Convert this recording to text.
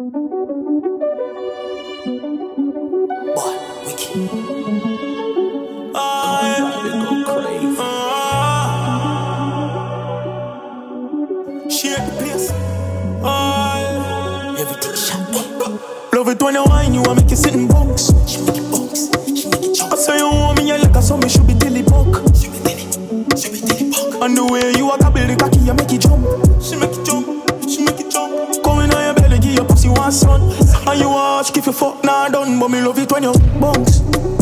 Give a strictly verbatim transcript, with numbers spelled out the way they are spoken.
Boy, wicked. I go crazy. Uh, shake the place. I Everything shot up. love it when you whine, you want make you sit in box. She make it box. She make it jump. I say you want me, you like a so me should be dilly buck. She be dilly. She be dilly buck. And the way you a gobble the cocky, you make it jump. She make it jump. She make it jump. Coming on your belly, give your pussy one son. And you ask if you fuck, nah done. But me love it when you bounce.